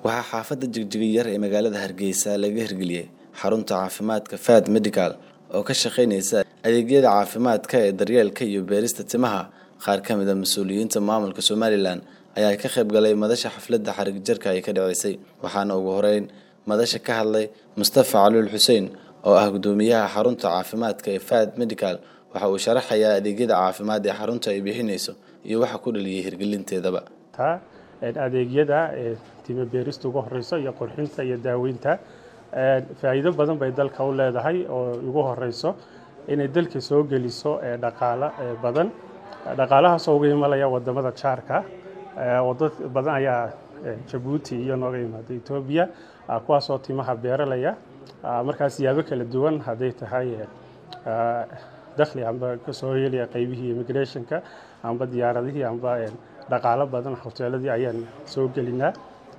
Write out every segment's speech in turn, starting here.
waxaa xaafadda Jigjiga yar ee magaalada Hargeysa laga hirgeliyay xarunta caafimaadka Fad Medical oo ka shaqeynaysa adeegyada caafimaadka ee daryeelka iyo beerista timaha. Qaar ka mid ah mas'uuliyiinta maamulka Somaliland ayaa ka qayb galay madasha xafladda xarig jarka ay ka dhaceysay, waxaana ugu horeyn madasha ka hadlay Mustafa Cali Xuseen oo ah gudoomiyaha xarunta caafimaadka ee Fad Medical. waxa uu sharaxayaa adeegyada caafimaad ee xarunta ay bixinayso iyo waxa ku dhaliyay hirgelinteedaba. adeegyada timo beerista ugu horeyso iyo qurxinta iyo daaweynta faa'iido badan bay dalka u leedahay oo ugu horeyso inay dalka soo geliso dhaqaale badan. dhaqaalahaas oo uga imanaya wadamada jaarka wadad badan ayaa Djibouti iyo nooga yimaada Ethiopia kuwaas oo timaha beeralaya markaas siyaabo kala duwan haday tahay dakhli amba ka soo yeelaya qaybihii immigration-ka amba diyaaradihii amba dhaqaale badan hoteeladii ayaan soo gelinaa.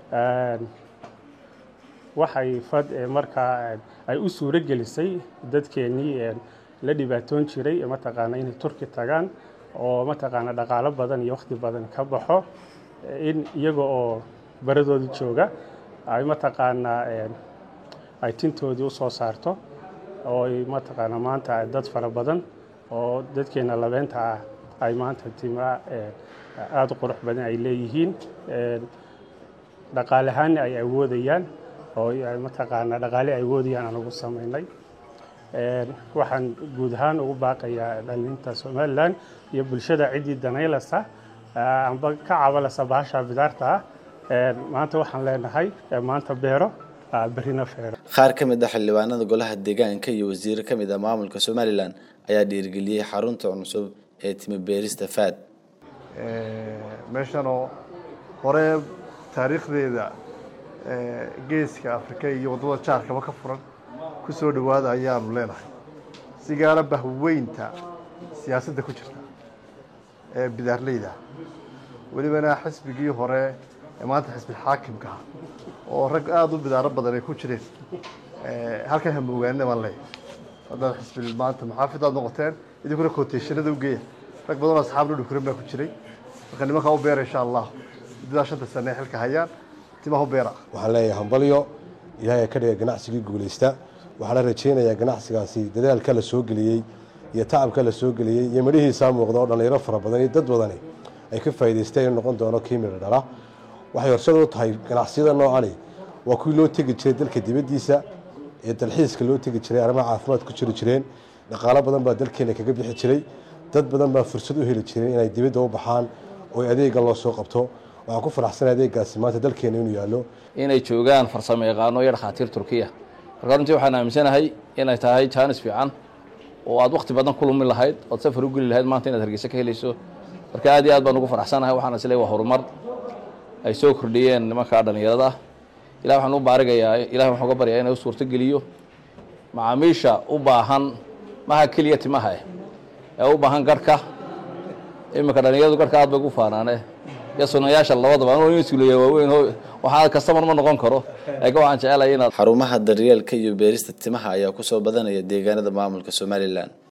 waxay Fad markaa ay u suura gelisay dadkeenii la dhibaatoon jiray mataqaana inay Turki tagaan oo mataqaana dhaqaale badan iyo waqti badan ka baxo in iyaga oo baradoodii jooga ay mataqaana ay tintoodii u soo saarto oo ay mataqaana maanta dad fara badan oo dadkeena labeenta ay maanta tima aad u qurux badan ay leeyihiin dhaqaalahaan ay awoodayaan oo ay mataqaana dhaqaale ay awoodayaan aan ugu sameynay. waxaan guud ahaan ugu baaqayaa dhalinta Somaliland iyo bulshada cidii daneylasa amba ka caawinaysa baasha bidaarta maanta waxaan leenahay maanta beero barina feero. qaar ka mid ah xildhibaanada golaha deegaanka iyo wasiir ka mid ah maamulka Somaliland ayaa dhiirgeliyay xarunta cusub ee timo beerista Fad. meeshano hore taariikhdeeda geeska Afrika iyo wadamada jaarka ka furan ku soo dhawaada ayaanu leenahay si gaar ah bahweynta siyaasadda ku jirta bidaarleyda walibana xisbigii hore maanta xisbi xaakimka oo rag aad u bidaaro badan ay ku jireen halkan ham ogaanay ma leeyahay haddana xisbi maanta maxaafidaad noqoteen idinkuna quotationada u geeya rag badan oo asxaab dhul kurin baa ku jiray marka nimanka u beer insha Allah dida shanta sano xilka hayaan timaha beera waxaan leeyahay hambalyo ilaahay ka dhigay ganacsiga guuleysta. waxaan la rajeynayaa ganacsigaasi dadaalka la soo geliyay iyo tacabka la soo geliyay iyo midhihiisa muuqda oo dhalinyaro fara badan iyo dad badan ay ka faa'iideysteen noqon doono kiimir dhala. waxay horseed u tahay ganacsiyada noocan waa kuwii loo tegi jiray dalka dibadiisa ee dalxiiska loo tegi jiray arrimaha caafimaad ku jiri jireen dhaqaale badan baa dalkeena kaga bixi jiray dad badan baa fursad u heli jiray inay dibadda u baxaan oo adeega loo soo qabto. waxaan ku faraxsanahay adeegaasi maanta dalkeena inuu yaalo inay joogaan farsamo yaqaano iyo dhakhaatiir Turkiya. marka runtii waxaan aaminsanahay inay tahay chance fiican oo aad waqti badan ku lumi lahayd oo safar u gali lahayd maanta inaad Hargeysa ka helayso. marka aad iyo aad baan ugu faraxsanahay waxaan isleeyahay horumar ay soo kordhiyeen nimanka dhalinyarada. ilaahay waxaan u baarigayaa ilaahay waxaan uga baryaa inay u suurto geliyo macaamiisha u baahan maha kaliya timaha ee u baahan garka imika dhalinyaradu garka aad bay ugu faanaaneen ya sunayaasha labadaba oo insuuliyo waaweyn waxa customer ma noqon karo ayaga waxaan jecelahay in xarumaha daryeelka iyo beerista timaha ayaa ku soo badanaya deegaanada maamulka Somaliland.